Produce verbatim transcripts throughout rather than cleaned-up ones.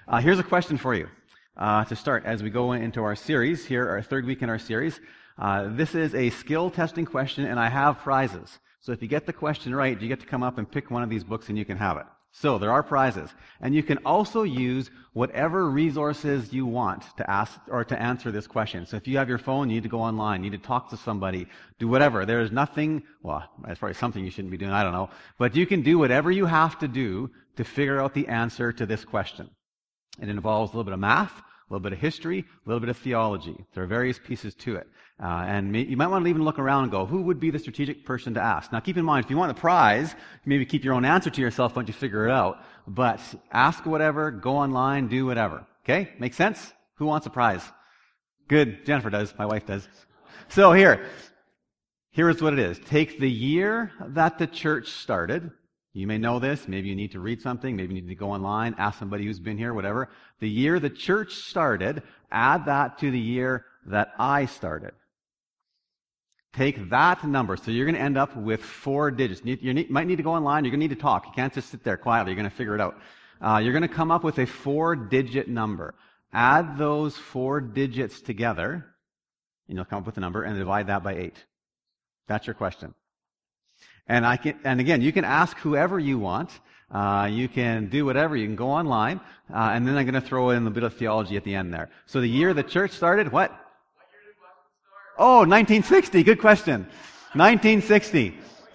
Uh, here's a question for you uh, to start as we go into our series here, our third week in our series. Uh, this is a skill testing question, and I have prizes. So if you get the question right, you get to come up and pick one of these books and you can have it. So there are prizes. And you can also use whatever resources you want to ask or to answer this question. So if you have your phone, you need to go online, you need to talk to somebody, do whatever. There's nothing, well, that's probably something you shouldn't be doing, I don't know. But you can do whatever you have to do to figure out the answer to this question. It involves a little bit of math, a little bit of history, a little bit of theology. There are various pieces to it. Uh, and may, you might want to even look around and go, who would be the strategic person to ask? Now keep in mind, if you want a prize, maybe keep your own answer to yourself once you figure it out. But ask whatever, go online, do whatever. Okay? Make sense? Who wants a prize? Good. Jennifer does. My wife does. So here. Here's what it is. Take the year that the church started. You may know this. Maybe you need to read something. Maybe you need to go online, ask somebody who's been here, whatever. The year the church started, add that to the year that I started. Take that number. So you're going to end up with four digits. You, you need, might need to go online. You're going to need to talk. You can't just sit there quietly. You're going to figure it out. Uh, you're going to come up with a four-digit number. Add those four digits together, and you'll come up with a number, and divide that by eight. That's your question. And I can, and again, you can ask whoever you want. Uh, you can do whatever. You can go online, uh, and then I'm going to throw in a bit of theology at the end there. So the year the church started, what? Oh, nineteen sixty. Good question. nineteen sixty.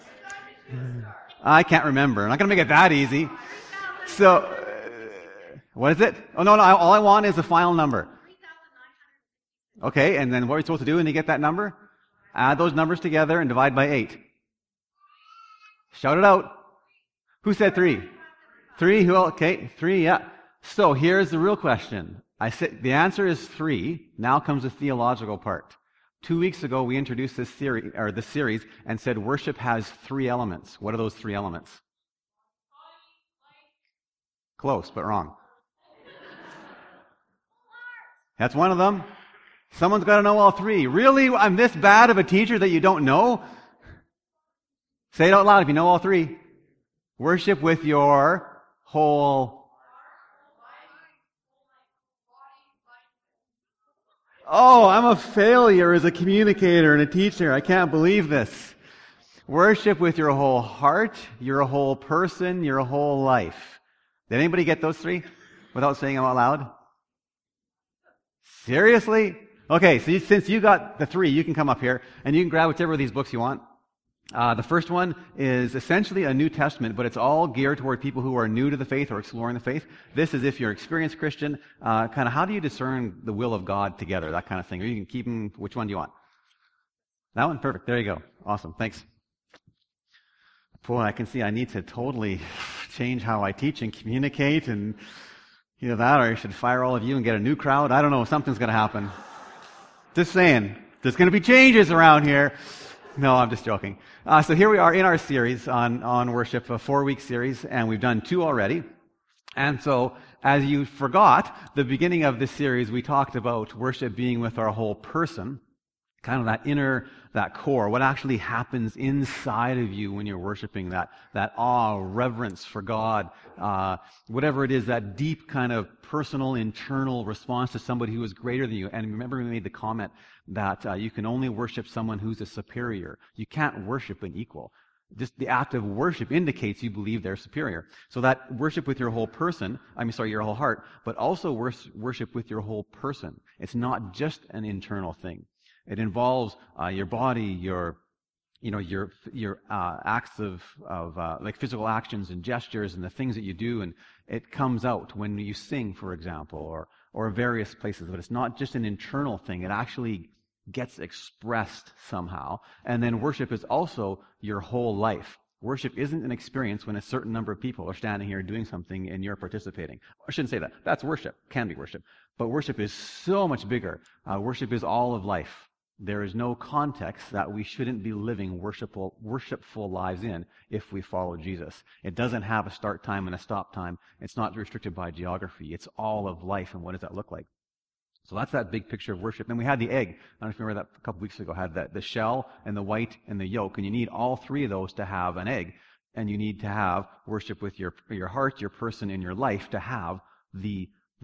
I can't remember. I'm not going to make it that easy. So, uh, what is it? Oh, no, no. All I want is the final number. Okay, and then what are we supposed to do when you get that number? Add those numbers together and divide by eight. Shout it out. Who said three? Three. Who? Okay, three. Yeah. So here's the real question. I said the answer is three. Now comes the theological part. Two weeks ago, we introduced this theory or this series and said worship has three elements. What are those three elements? Close, but wrong. That's one of them. Someone's got to know all three. Really? I'm this bad of a teacher that you don't know? Say it out loud if you know all three. Worship with your whole... Oh, I'm a failure as a communicator and a teacher. I can't believe this. Worship with your whole heart, your whole person, your whole life. Did anybody get those three without saying them out loud? Seriously? Okay, so you, since you got the three, you can come up here and you can grab whichever of these books you want. Uh, the first one is essentially a New Testament, but it's all geared toward people who are new to the faith or exploring the faith. This is if you're an experienced Christian, uh, kind of how do you discern the will of God together, that kind of thing. Or you can keep them, which one do you want? That one? Perfect. There you go. Awesome. Thanks. Boy, I can see I need to totally change how I teach and communicate and either that or I should fire all of you and get a new crowd. I don't know. Something's going to happen. Just saying. There's going to be changes around here. No, I'm just joking. Uh, so here we are in our series on, on worship, a four-week series, and we've done two already. And so, as you forgot, the beginning of this series, we talked about worship being with our whole person, kind of that inner, that core, what actually happens inside of you when you're worshiping, that, that awe, reverence for God, uh, whatever it is, that deep kind of personal, internal response to somebody who is greater than you. And remember we made the comment that uh, you can only worship someone who's a superior. You can't worship an equal. Just the act of worship indicates you believe they're superior. So that worship with your whole person, I mean, sorry, your whole heart, but also worship with your whole person. It's not just an internal thing. It involves uh, your body, your, you know, your your uh, acts of of uh, like physical actions and gestures and the things that you do, and it comes out when you sing, for example, or or various places. But it's not just an internal thing; it actually gets expressed somehow. And then worship is also your whole life. Worship isn't an experience when a certain number of people are standing here doing something and you're participating. I shouldn't say that. That's worship. Can be worship. But worship is so much bigger. Uh, worship is all of life. There is no context that we shouldn't be living worshipful, worshipful lives in if we follow Jesus. It doesn't have a start time and a stop time. It's not restricted by geography. It's all of life, and what does that look like? So that's that big picture of worship. And we had the egg. I don't know if you remember that a couple weeks ago. Had that the shell and the white and the yolk. And you need all three of those to have an egg. And you need to have worship with your your heart, your person, and your life to have the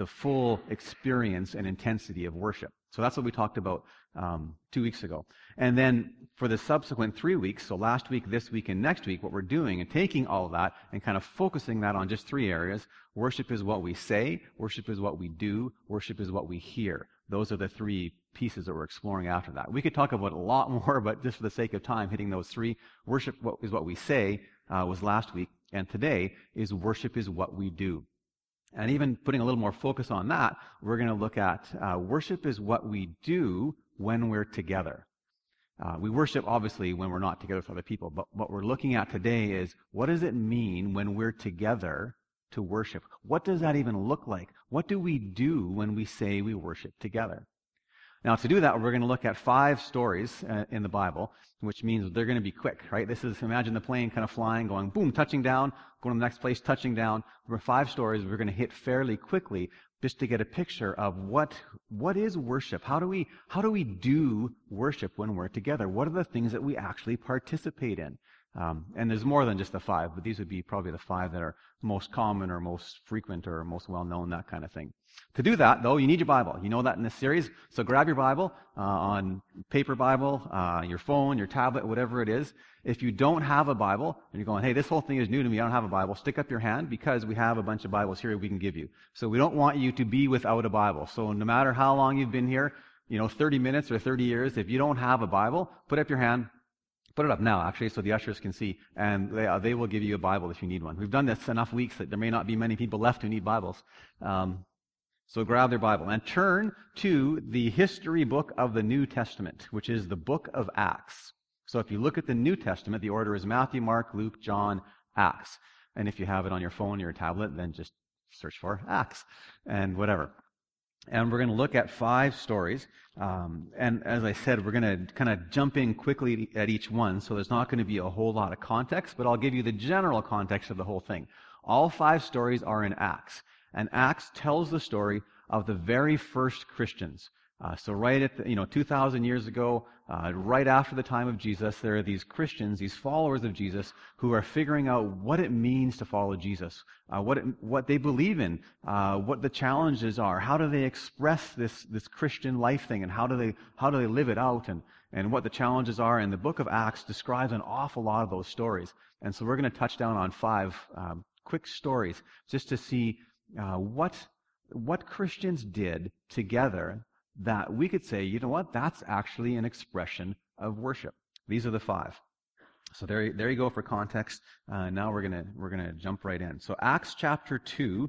the full experience and intensity of worship. So that's what we talked about um, two weeks ago. And then for the subsequent three weeks, so last week, this week, and next week, what we're doing and taking all of that and kind of focusing that on just three areas. Worship is what we say, worship is what we do, worship is what we hear. Those are the three pieces that we're exploring after that. We could talk about a lot more, but just for the sake of time, hitting those three. Worship is what we say uh, was last week, and today is worship is what we do. And even putting a little more focus on that, we're going to look at uh, worship is what we do when we're together. Uh, we worship, obviously, when we're not together with other people, but what we're looking at today is what does it mean when we're together to worship? What does that even look like? What do we do when we say we worship together? Now, to do that, we're going to look at five stories uh, in the Bible, which means they're going to be quick, right? This is, imagine the plane kind of flying, going boom, touching down, going to the next place, touching down. There are five stories we're going to hit fairly quickly just to get a picture of what what is worship. How do we how do we do worship when we're together? What are the things that we actually participate in? Um, and there's more than just the five, but these would be probably the five that are most common or most frequent or most well-known, that kind of thing. To do that, though, you need your Bible. You know that in this series. So grab your Bible uh, on paper Bible, uh, your phone, your tablet, whatever it is. If you don't have a Bible, and you're going, hey, this whole thing is new to me, I don't have a Bible, stick up your hand because we have a bunch of Bibles here we can give you. So we don't want you to be without a Bible. So no matter how long you've been here, you know, thirty minutes or thirty years, if you don't have a Bible, put up your hand. Put it up now, actually, so the ushers can see, and they, uh, they will give you a Bible if you need one. We've done this enough weeks that there may not be many people left who need Bibles. Um, so grab their Bible and turn to the history book of the New Testament, which is the book of Acts. So if you look at the New Testament, the order is Matthew, Mark, Luke, John, Acts. And if you have it on your phone or your tablet, then just search for Acts and whatever. And we're going to look at five stories. Um, and as I said, we're going to kind of jump in quickly at each one. So there's not going to be a whole lot of context, but I'll give you the general context of the whole thing. All five stories are in Acts. And Acts tells the story of the very first Christians. Uh, so right at the, you know, two thousand years ago, uh, right after the time of Jesus, there are these Christians, these followers of Jesus, who are figuring out what it means to follow Jesus, uh, what it, what they believe in, uh, what the challenges are, how do they express this this Christian life thing, and how do they how do they live it out, and and what the challenges are. And the book of Acts describes an awful lot of those stories. And so we're going to touch down on five um, quick stories just to see uh, what what Christians did together that we could say, you know what, that's actually an expression of worship. These are the five. So there, there you go for context. Uh, now we're gonna we're gonna jump right in. So Acts chapter two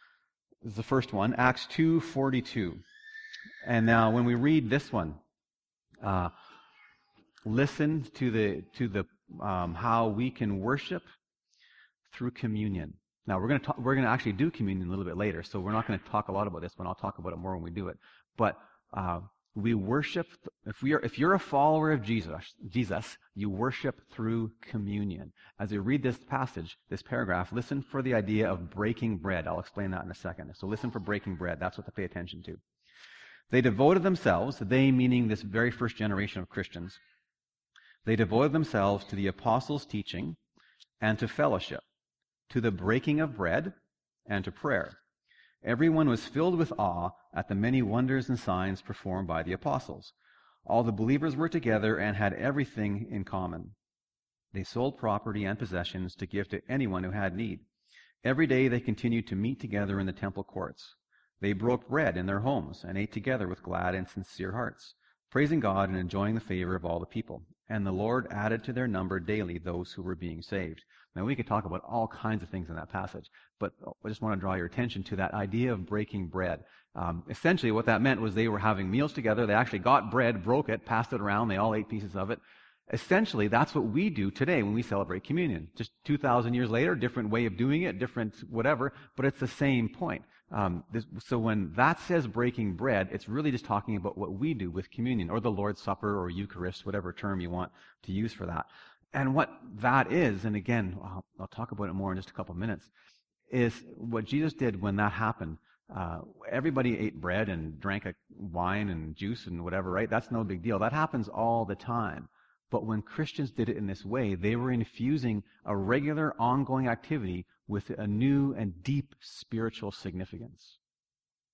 is the first one. Acts two forty-two. And now when we read this one, uh, listen to the to the um, how we can worship through communion. Now we're gonna talk, we're gonna actually do communion a little bit later, so we're not gonna talk a lot about this one. I'll talk about it more when we do it. But uh, we worship. If we are, if you're a follower of Jesus, Jesus, you worship through communion. As you read this passage, this paragraph, listen for the idea of breaking bread. I'll explain that in a second. So listen for breaking bread. That's what to pay attention to. They devoted themselves. They meaning this very first generation of Christians. They devoted themselves to the apostles' teaching and to fellowship, to the breaking of bread and to prayer. Everyone was filled with awe at the many wonders and signs performed by the apostles. All the believers were together and had everything in common. They sold property and possessions to give to anyone who had need. Every day they continued to meet together in the temple courts. They broke bread in their homes and ate together with glad and sincere hearts, praising God and enjoying the favor of all the people. And the Lord added to their number daily those who were being saved. Now, we could talk about all kinds of things in that passage, but I just want to draw your attention to that idea of breaking bread. Um, essentially, what that meant was they were having meals together. They actually got bread, broke it, passed it around. They all ate pieces of it. Essentially, that's what we do today when we celebrate communion. Just two thousand years later, different way of doing it, different whatever, but it's the same point. Um, this, so when that says breaking bread, it's really just talking about what we do with communion, or the Lord's Supper, or Eucharist, whatever term you want to use for that. And what that is, and again, I'll, I'll talk about it more in just a couple of minutes, is what Jesus did when that happened. Uh, everybody ate bread and drank a wine and juice and whatever, right? That's no big deal. That happens all the time. But when Christians did it in this way, they were infusing a regular, ongoing activity with a new and deep spiritual significance.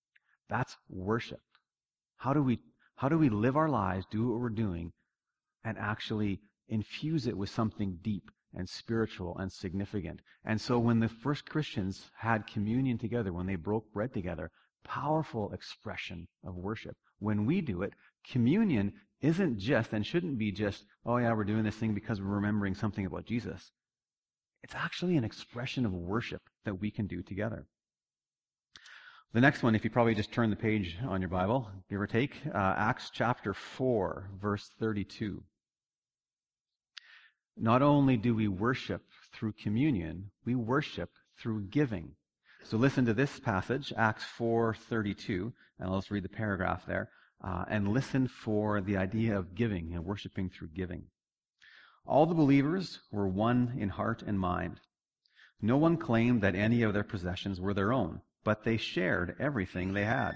That's worship. How do we, how do we live our lives, do what we're doing, and actually infuse it with something deep and spiritual and significant? And so when the first Christians had communion together, when they broke bread together, powerful expression of worship. When we do it, communion isn't just and shouldn't be just, oh yeah, we're doing this thing because we're remembering something about Jesus. It's actually an expression of worship that we can do together. The next one, if you probably just turn the page on your Bible, give or take, uh, Acts chapter four, verse thirty-two. Not only do we worship through communion, we worship through giving. So listen to this passage, Acts four thirty-two, and let's read the paragraph there, uh, and listen for the idea of giving and worshiping through giving. All the believers were one in heart and mind. No one claimed that any of their possessions were their own, but they shared everything they had.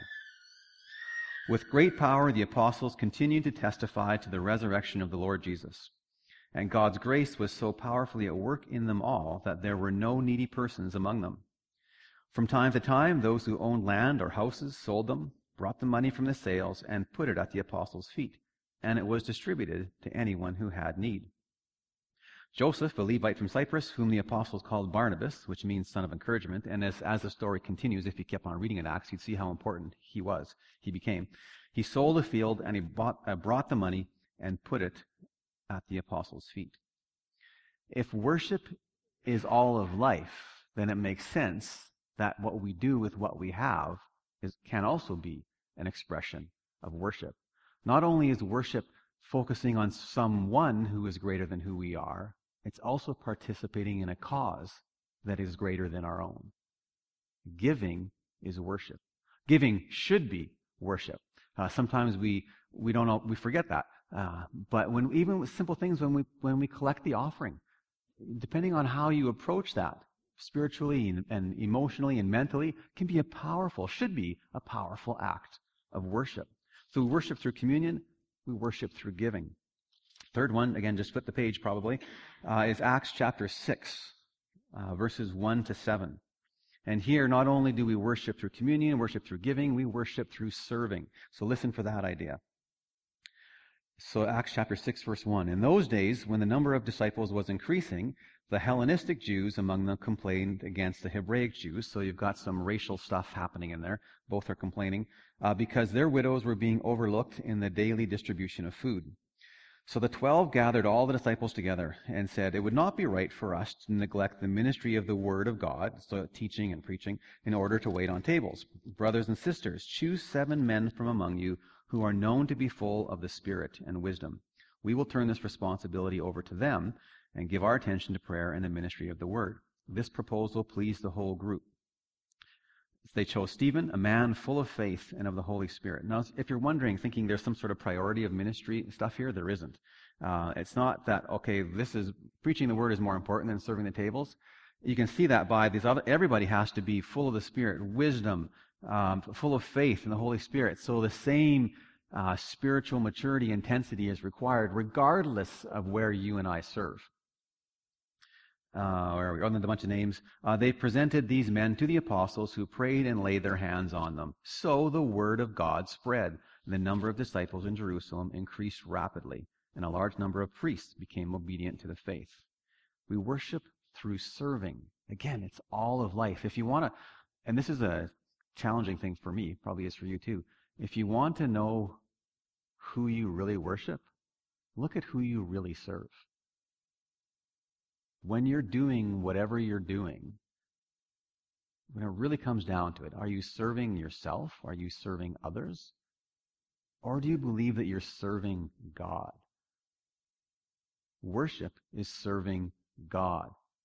With great power, the apostles continued to testify to the resurrection of the Lord Jesus. And God's grace was so powerfully at work in them all that there were no needy persons among them. From time to time, those who owned land or houses sold them, brought the money from the sales, and put it at the apostles' feet, and it was distributed to anyone who had need. Joseph, a Levite from Cyprus, whom the apostles called Barnabas, which means son of encouragement, and as, as the story continues, if you kept on reading in Acts, you'd see how important he was, he became. He sold a field, and he bought, uh, brought the money and put it at the apostles' feet. If worship is all of life, then it makes sense that what we do with what we have is, can also be an expression of worship. Not only is worship focusing on someone who is greater than who we are, it's also participating in a cause that is greater than our own. Giving is worship. Giving should be worship. Uh, sometimes we we don't know, we forget that. Uh, but when even with simple things, when we when we collect the offering, depending on how you approach that, spiritually and, and emotionally and mentally, can be a powerful, should be a powerful act of worship. So we worship through communion. We worship through giving. Third one, again, just flip the page probably, uh, is Acts chapter six, uh, verses one to seven. And here, not only do we worship through communion, worship through giving, we worship through serving. So listen for that idea. So Acts chapter six, verse one. In those days, when the number of disciples was increasing, the Hellenistic Jews among them complained against the Hebraic Jews. So you've got some racial stuff happening in there. Both are complaining uh, because their widows were being overlooked in the daily distribution of food. So the twelve gathered all the disciples together and said, it would not be right for us to neglect the ministry of the word of God, so teaching and preaching, in order to wait on tables. Brothers and sisters, choose seven men from among you who are known to be full of the Spirit and wisdom. We will turn this responsibility over to them and give our attention to prayer and the ministry of the word. This proposal pleased the whole group. They chose Stephen, a man full of faith and of the Holy Spirit. Now, if you're wondering, thinking there's some sort of priority of ministry stuff here, there isn't. Uh, it's not that, okay, this is, preaching the word is more important than serving the tables. You can see that by these other, everybody has to be full of the Spirit, wisdom, um, full of faith in the Holy Spirit. So the same uh, spiritual maturity, intensity is required regardless of where you and I serve. Uh, or other than a bunch of names, uh, they presented these men to the apostles who prayed and laid their hands on them. So the word of God spread. The number of disciples in Jerusalem increased rapidly, and a large number of priests became obedient to the faith. We worship through serving. Again, it's all of life. If you want to, and this is a challenging thing for me, probably is for you too. If you want to know who you really worship, look at who you really serve. When you're doing whatever you're doing, when it really comes down to it, are you serving yourself? Are you serving others? Or do you believe that you're serving God? Worship is serving God.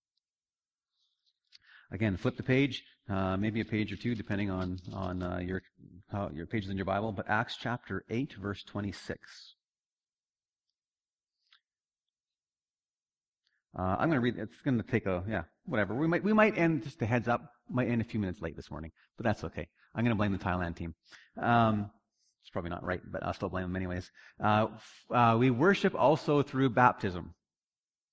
Again, flip the page, uh, maybe a page or two, depending on on uh, your how, your pages in your Bible. But Acts chapter eight, verse twenty-six. Uh, I'm going to read. It's going to take a yeah, whatever. We might we might end just a heads up. Might end a few minutes late this morning, but that's okay. I'm going to blame the Thailand team. Um, it's probably not right, but I'll still blame them anyways. Uh, uh, we worship also through baptism.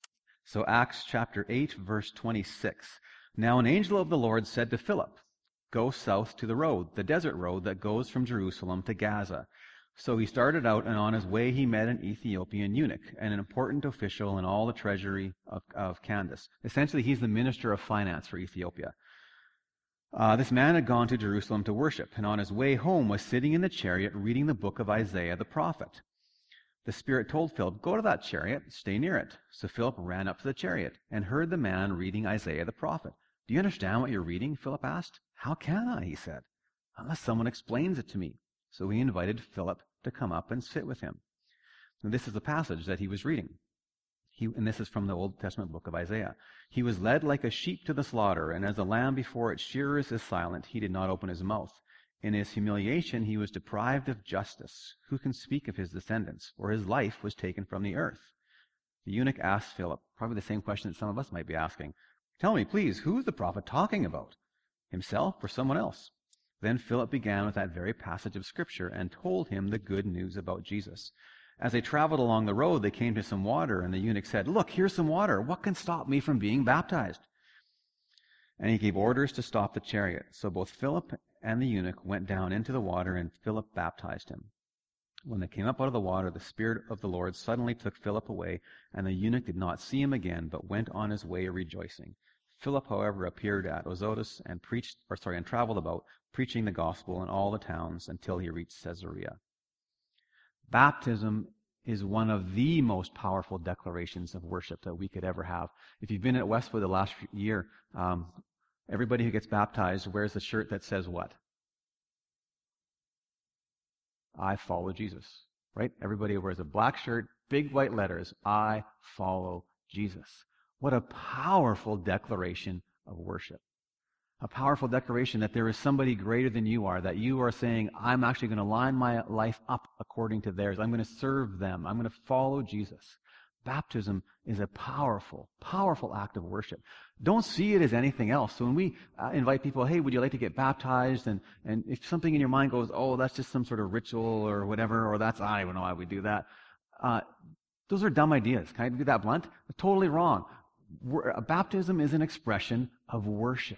So Acts chapter eight, verse twenty-six. Now an angel of the Lord said to Philip, go south to the road, the desert road that goes from Jerusalem to Gaza. So he started out, and on his way he met an Ethiopian eunuch, and an important official in all the treasury of, of Candace. Essentially, he's the minister of finance for Ethiopia. Uh, this man had gone to Jerusalem to worship, and on his way home was sitting in the chariot reading the book of Isaiah the prophet. The Spirit told Philip, "Go to that chariot, stay near it." So Philip ran up to the chariot and heard the man reading Isaiah the prophet. "Do you understand what you're reading?" Philip asked. "How can I?" he said, "unless someone explains it to me." So he invited Philip to come up and sit with him. And this is the passage that he was reading. He, and this is from the Old Testament book of Isaiah. "He was led like a sheep to the slaughter, and as a lamb before its shearers is silent, he did not open his mouth. In his humiliation he was deprived of justice. Who can speak of his descendants? For his life was taken from the earth." The eunuch asked Philip, probably the same question that some of us might be asking, "Tell me, please, who is the prophet talking about? Himself or someone else?" Then Philip began with that very passage of Scripture and told him the good news about Jesus. As they traveled along the road, they came to some water, and the eunuch said, "Look, here's some water. What can stop me from being baptized?" And he gave orders to stop the chariot. So both Philip and the eunuch went down into the water, and Philip baptized him. When they came up out of the water, the Spirit of the Lord suddenly took Philip away, and the eunuch did not see him again, but went on his way rejoicing. Philip, however, appeared at Azotus and preached, or sorry, and traveled about, preaching the gospel in all the towns until he reached Caesarea. Baptism is one of the most powerful declarations of worship that we could ever have. If you've been at Westwood the last year, um, everybody who gets baptized wears a shirt that says what? "I follow Jesus." Right? Everybody wears a black shirt, big white letters, "I follow Jesus." What a powerful declaration of worship. A powerful declaration that there is somebody greater than you are, that you are saying, I'm actually going to line my life up according to theirs. I'm going to serve them. I'm going to follow Jesus. Baptism is a powerful, powerful act of worship. Don't see it as anything else. So when we uh, invite people, hey, would you like to get baptized? And, and if something in your mind goes, oh, that's just some sort of ritual or whatever, or that's, I don't even know why we do that. Uh, those are dumb ideas. Can I be that blunt? Totally wrong. We're, baptism is an expression of worship.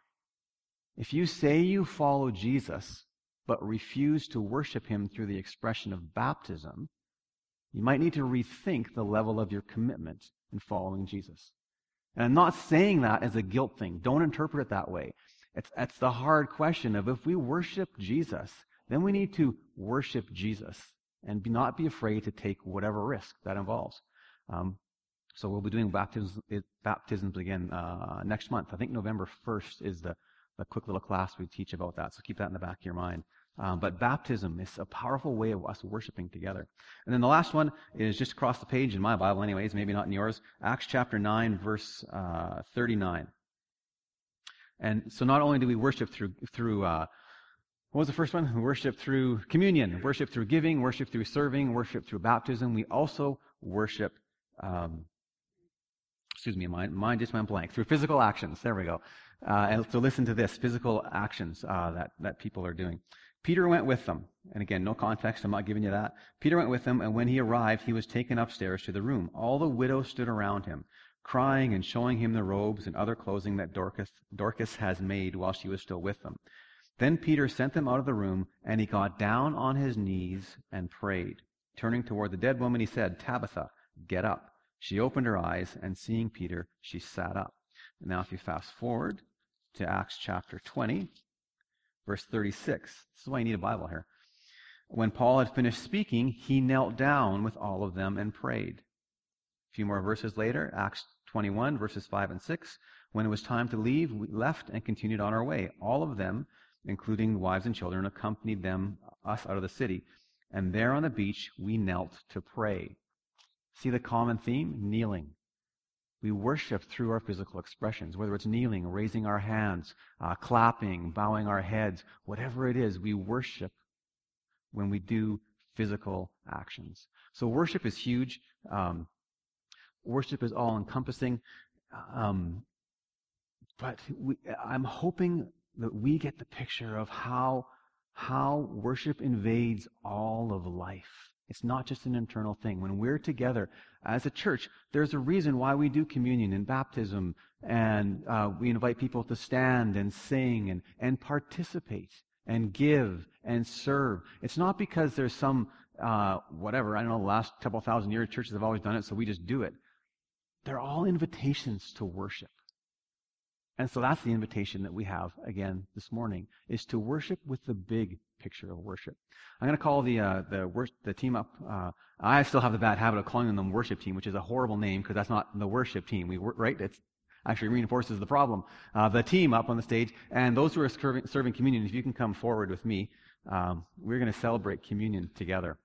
If you say you follow Jesus, but refuse to worship him through the expression of baptism, you might need to rethink the level of your commitment in following Jesus. And I'm not saying that as a guilt thing. Don't interpret it that way. It's, it's the hard question of if we worship Jesus, then we need to worship Jesus and be, not be afraid to take whatever risk that involves. Um, so we'll be doing baptisms, baptisms again uh, next month. I think November first is the a quick little class we teach about that, so keep that in the back of your mind. Um, but baptism is a powerful way of us worshiping together. And then the last one is just across the page in my Bible anyways, maybe not in yours, Acts chapter nine, verse uh, thirty-nine. And so not only do we worship through, through uh, what was the first one? We worship through communion, worship through giving, worship through serving, worship through baptism. We also worship, um, excuse me, mine, mine just went blank, through physical actions. There we go. Uh, and so listen to this, physical actions uh, that, that people are doing. Peter went with them. And again, no context, I'm not giving you that. Peter went with them, and when he arrived, he was taken upstairs to the room. All the widows stood around him, crying and showing him the robes and other clothing that Dorcas, Dorcas has made while she was still with them. Then Peter sent them out of the room, and he got down on his knees and prayed. Turning toward the dead woman, he said, Tabitha, get up. She opened her eyes, and seeing Peter, she sat up. And now if you fast forward to Acts chapter twenty, verse thirty-six. This is why you need a Bible here. When Paul had finished speaking, he knelt down with all of them and prayed. A few more verses later, Acts twenty-one, verses five and six. When it was time to leave, we left and continued on our way. All of them, including wives and children, accompanied them, us out of the city. And there on the beach, we knelt to pray. See the common theme? Kneeling. We worship through our physical expressions, whether it's kneeling, raising our hands, uh, clapping, bowing our heads, whatever it is, we worship when we do physical actions. So worship is huge. Um, worship is all-encompassing. Um, but we, I'm hoping that we get the picture of how, how worship invades all of life. It's not just an internal thing. When we're together as a church, there's a reason why we do communion and baptism, and uh, we invite people to stand and sing and, and participate and give and serve. It's not because there's some, uh, whatever, I don't know, the last couple thousand years churches have always done it, so we just do it. They're all invitations to worship. And so that's the invitation that we have, again, this morning, is to worship with the big picture of worship. I'm going to call the uh, the, wor- the team up. Uh, I still have the bad habit of calling them worship team, which is a horrible name because that's not the worship team. We wor- right? It actually reinforces the problem. Uh, the team up on the stage, and those who are serving, serving communion, if you can come forward with me, um, we're going to celebrate communion together.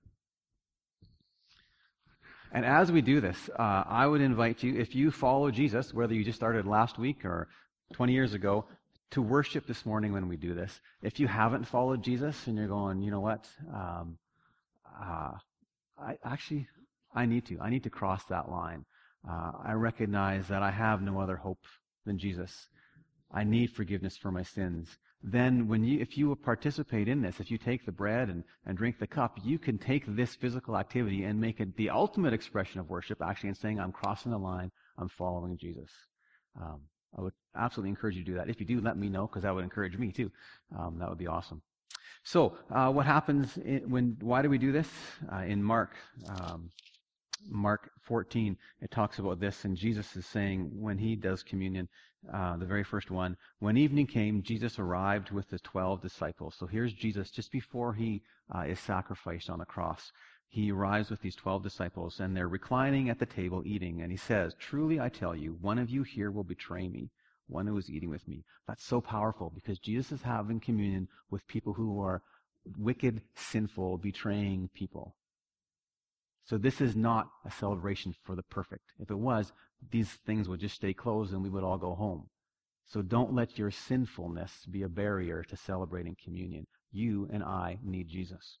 And as we do this, uh, I would invite you, if you follow Jesus, whether you just started last week or twenty years ago, to worship this morning when we do this. If you haven't followed Jesus and you're going, you know what, um, uh, I actually, I need to. I need to cross that line. Uh, I recognize that I have no other hope than Jesus. I need forgiveness for my sins. Then when you, if you participate in this, if you take the bread and, and drink the cup, you can take this physical activity and make it the ultimate expression of worship, actually, in saying, I'm crossing the line, I'm following Jesus. Um, I would absolutely encourage you to do that. If you do, let me know, because that would encourage me too. Um, that would be awesome. So, uh, what happens in, when? Why do we do this? Uh, in Mark, um, Mark fourteen, it talks about this, and Jesus is saying when he does communion, uh, the very first one, when evening came, Jesus arrived with the twelve disciples. So here's Jesus just before he uh, is sacrificed on the cross. He arrives with these twelve disciples, and they're reclining at the table eating, and he says, truly I tell you, one of you here will betray me, one who is eating with me. That's so powerful, because Jesus is having communion with people who are wicked, sinful, betraying people. So this is not a celebration for the perfect. If it was, these things would just stay closed and we would all go home. So don't let your sinfulness be a barrier to celebrating communion. You and I need Jesus.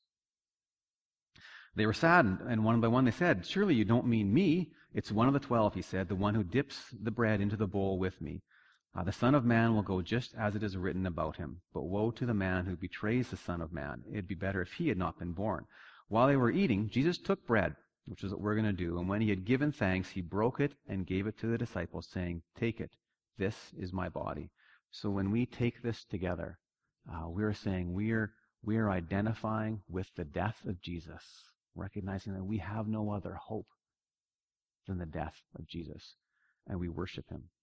They were saddened, and one by one they said, surely you don't mean me. It's one of the twelve, he said, the one who dips the bread into the bowl with me. Uh, the Son of Man will go just as it is written about him. But woe to the man who betrays the Son of Man. It'd be better if he had not been born. While they were eating, Jesus took bread, which is what we're going to do, and when he had given thanks, he broke it and gave it to the disciples, saying, take it, this is my body. So when we take this together, uh, we're saying we're, we're identifying with the death of Jesus, recognizing that we have no other hope than the death of Jesus, and we worship him.